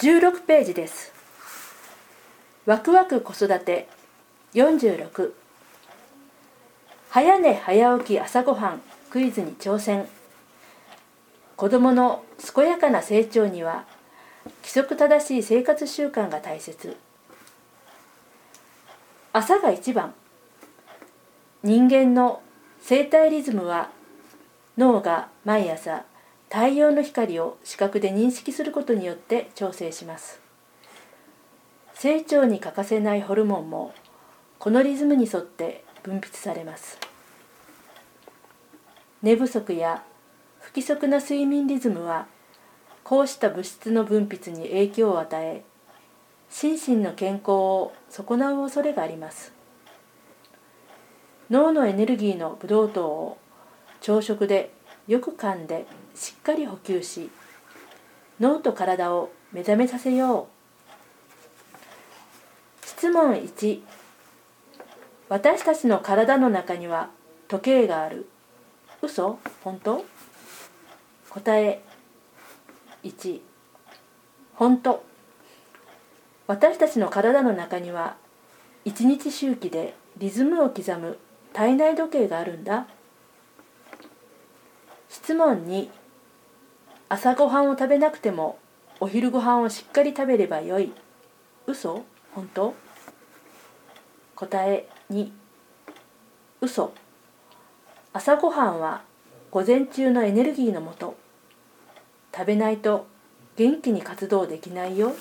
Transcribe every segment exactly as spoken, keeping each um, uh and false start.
じゅうろくページです。ワクワク子育てよんじゅうろく、早寝早起き朝ごはんクイズに挑戦。子どもの健やかな成長には規則正しい生活習慣が大切。朝が一番。人間の生体リズムは脳が毎朝太陽の光を視覚で認識することによって調整します。成長に欠かせないホルモンもこのリズムに沿って分泌されます。寝不足や不規則な睡眠リズムはこうした物質の分泌に影響を与え、心身の健康を損なう恐れがあります。脳のエネルギーのブドウ糖を朝食でよく噛んでしっかり補給し、脳と体を目覚めさせよう。質問いち、私たちの体の中には時計がある。嘘？本当？答えいち、本当。私たちの体の中には一日周期でリズムを刻む体内時計があるんだ。質問に、朝ごはんを食べなくてもお昼ごはんをしっかり食べればよい。嘘？本当？答えに、嘘。朝ごはんは午前中のエネルギーのもと。食べないと元気に活動できないよ。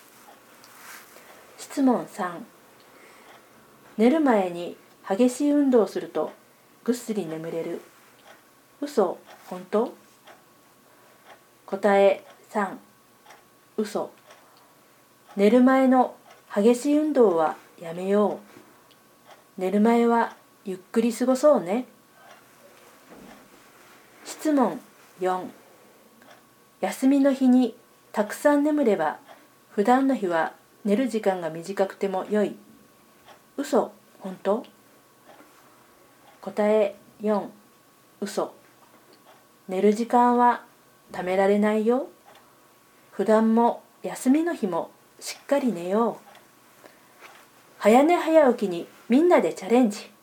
質問さん、寝る前に激しい運動をするとぐっすり眠れる。嘘？本当？答えさん、嘘。寝る前の激しい運動はやめよう。寝る前はゆっくり過ごそうね。質問よん、休みの日にたくさん眠れば普段の日は寝る時間が短くてもよい。嘘？本当？答えよん、嘘。寝る時間はためられないよ。普段も休みの日もしっかり寝よう。早寝早起きにみんなでチャレンジ。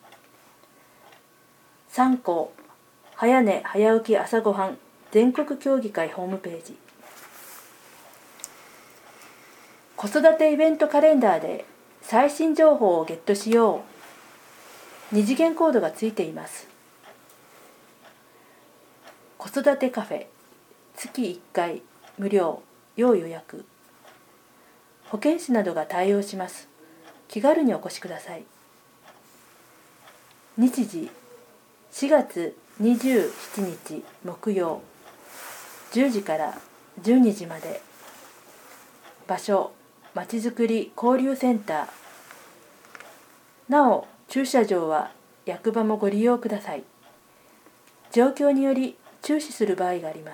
参考、早寝早起き朝ごはん全国協議会ホームページ。子育てイベントカレンダーで最新情報をゲットしよう。二次元コードがついています。子育てカフェ、月いっかい無料要予約。保健師などが対応します。気軽にお越しください。日時しがつにじゅうしちにち木曜じゅうじからじゅうにじまで。場所まちづくり交流センター。なお駐車場は役場もご利用ください。状況により中止する場合があります。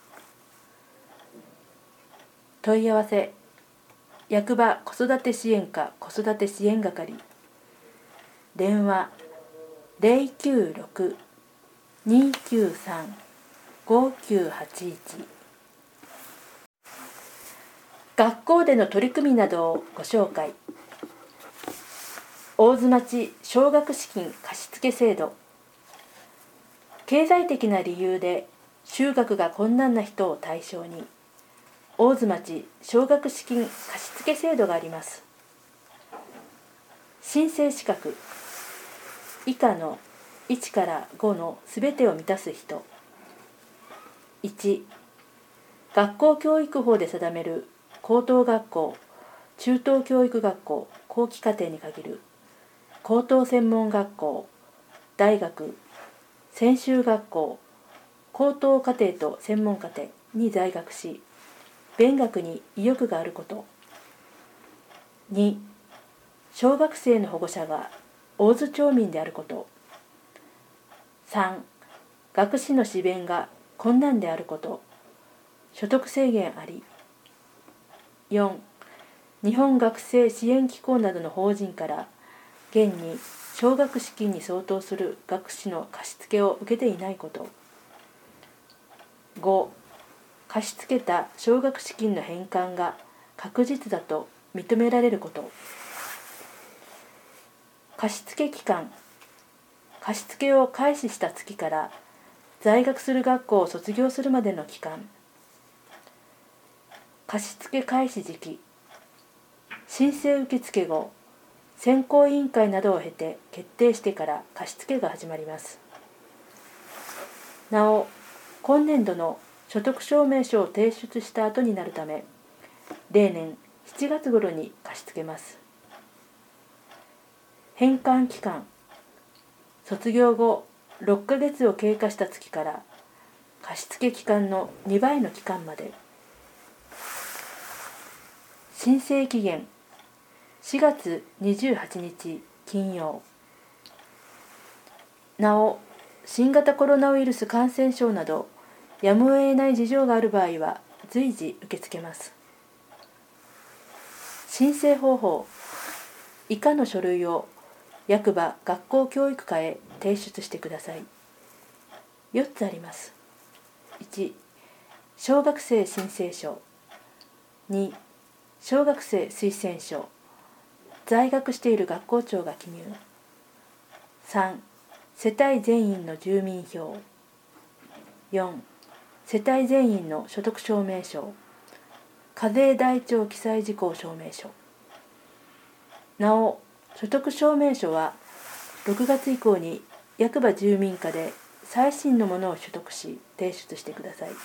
問い合わせ、役場子育て支援課子育て支援係。電話ゼロきゅうろく にーきゅうさん ごきゅうはちいち。学校での取り組みなどをご紹介。大津町奨学資金貸付制度。経済的な理由で就学が困難な人を対象に大津町奨学資金貸付制度があります。申請資格、以下のいちからごのすべてを満たす人。いち、学校教育法で定める高等学校、中等教育学校、後期課程に限る高等専門学校、大学、専修学校、高等課程と専門課程に在学し、勉学に意欲があること。に、小学生の保護者が大津町民であること。さん、学士の支弁が困難であること。所得制限あり。よん、日本学生支援機構などの法人から現に奨学資金に相当する学士の貸付を受けていないこと。ご、貸し付けた奨学資金の返還が確実だと認められること。貸付期間、貸付を開始した月から在学する学校を卒業するまでの期間。貸付開始時期、申請受付後、選考委員会などを経て決定してから貸付が始まります。なお、今年度の所得証明書を提出した後になるため、例年しちがつ頃に貸し付けます。返還期間、卒業後ろっかげつを経過した月から貸付期間のにばいの期間まで。申請期限、しがつにじゅうはちにち金曜。なお、新型コロナウイルス感染症などやむを得ない事情がある場合は随時受け付けます。申請方法、以下の書類を役場学校教育課へ提出してください。よっつあります。いち、小学生申請書。に、小学生推薦書。在学している学校長が記入。さん、世帯全員の住民票。よん、世帯全員の所得証明書。課税台帳記載事項証明書。なお、所得証明書はろくがつ以降に役場住民課で最新のものを取得し提出してください。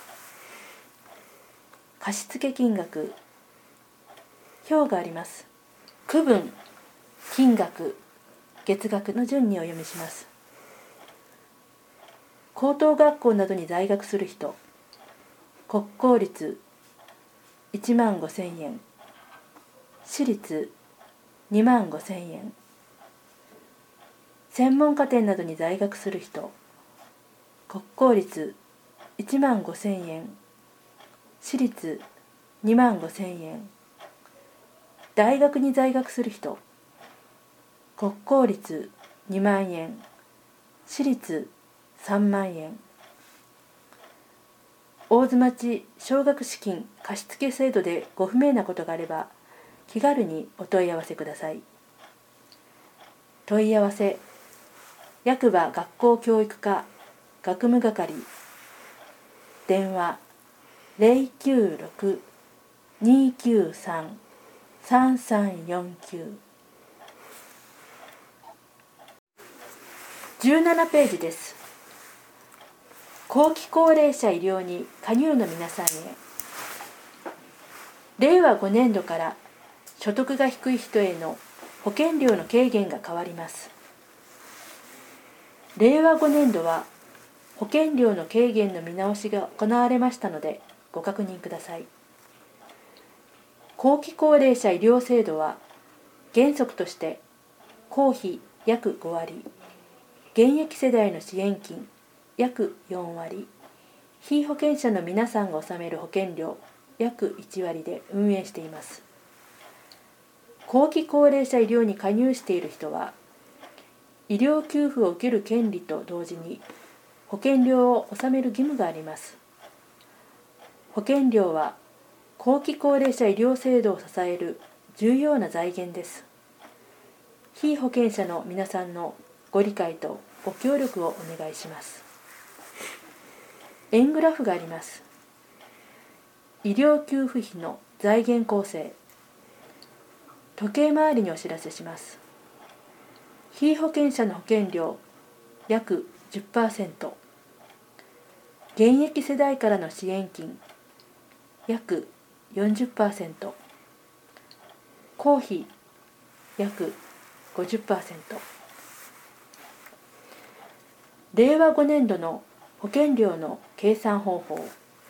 貸付金額、表があります。区分、金額、月額の順にお読みします。高等学校などに在学する人、国公立いちまんごせんえん、私立にまんごせんえん、専門家庭などに在学する人、国公立いちまんごせんえん、私立にまんごせんえん、大学に在学する人、国公立にまんえん、私立さんまんえん。大津町奨学資金貸付制度でご不明なことがあれば気軽にお問い合わせください。問い合わせ、役場学校教育課学務係、電話 ゼロきゅうろく にきゅうさん さんさんよんきゅう。じゅうななページです。後期高齢者医療に加入の皆さんへ。れいわごねんどから所得が低い人への保険料の軽減が変わります。れいわごねんどは保険料の軽減の見直しが行われましたのでご確認ください。後期高齢者医療制度は原則として公費約ごわり、現役世代の支援金約よんわり、被保険者の皆さんが納める保険料約いちわりで運営しています。後期高齢者医療に加入している人は、医療給付を受ける権利と同時に保険料を納める義務があります。保険料は後期高齢者医療制度を支える重要な財源です。被保険者の皆さんのご理解とご協力をお願いします。円グラフがあります。医療給付費の財源構成、時計回りにお知らせします。被保険者の保険料約 じゅっパーセント、現役世代からの支援金約 よんじゅっパーセント、公費約 ごじゅっパーセント。れいわごねんどの保険料の計算方法。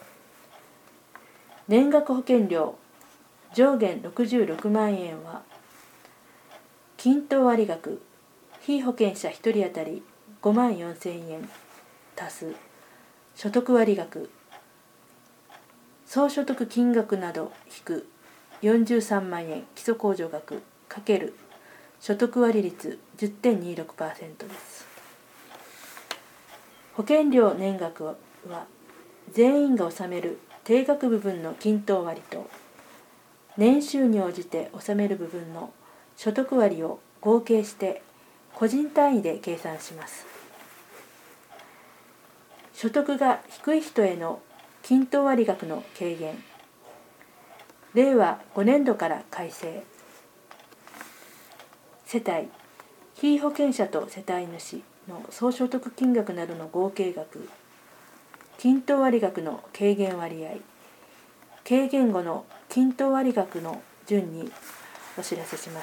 年額保険料上限ろくじゅうろくまんえんは、均等割額被保険者ひとり当たりごまんよんせんえん足す所得割額、総所得金額など引くよんじゅうさんまんえん基礎控除額×所得割率 じゅってんにじゅうろくパーセント です。保険料年額は全員が納める定額部分の均等割と年収に応じて納める部分の所得割を合計して個人単位で計算します。所得が低い人への均等割額の軽減。れいわごねんどから改正。世帯、被保険者と世帯主の総所得金額などの合計額、均等割額の軽減割合、軽減後の均等割額の順にお知らせします。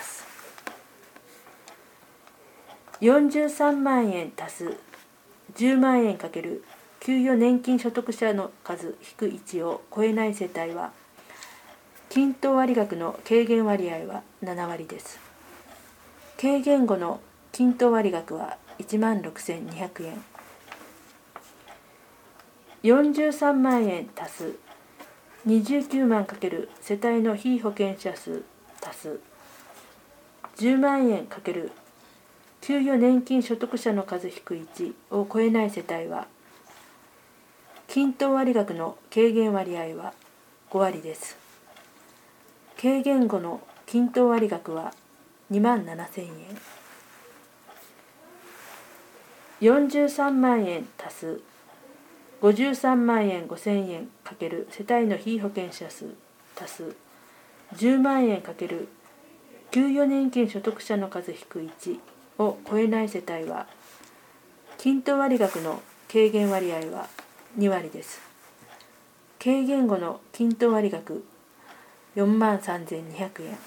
よんじゅうさんまんえん足すじゅうまんえん×給与年金所得者の数引くいちを超えない世帯は、均等割額の軽減割合はななわりです。軽減後の均等割額はいちまんろくせんにひゃくえん。よんじゅうさんまんえん足すにじゅうきゅうまん×世帯の被保険者数足すじゅうまんえん×給与年金所得者の数引くいちを超えない世帯は、均等割額の軽減割合はごわりです。軽減後の均等割額はにまんななせんえん。よんじゅうさんまんえん足すごじゅうさんまんえんごせんえん×世帯の被保険者数足すじゅうまんえん×給与年金所得者の数引くいちを超えない世帯は、均等割額の軽減割合はにわりです。軽減後の均等割額よんまんさんぜんにひゃくえん。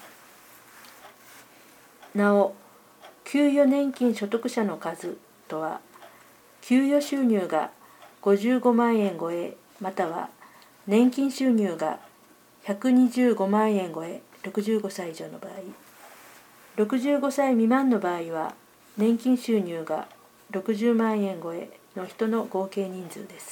なお、給与年金所得者の数とは、給与収入がごじゅうごまんえん超えまたは年金収入がひゃくにじゅうごまんえん超えろくじゅうごさい以上の場合、ろくじゅうごさい未満の場合は年金収入がろくじゅうまんえん超えの人の合計人数です。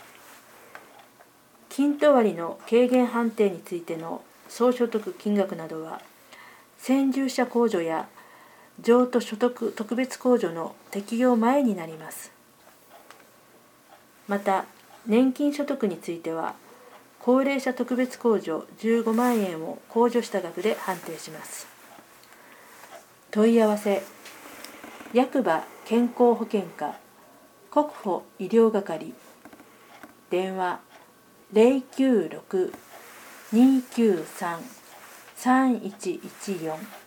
均等割の軽減判定についての総所得金額などは、先住者控除や譲渡所得特別控除の適用前になります。また、年金所得については、高齢者特別控除じゅうごまんえんを控除した額で判定します。問い合わせ、役場健康保険課国保医療係、電話ゼロきゅうろく にーきゅうさん さんいちいちよん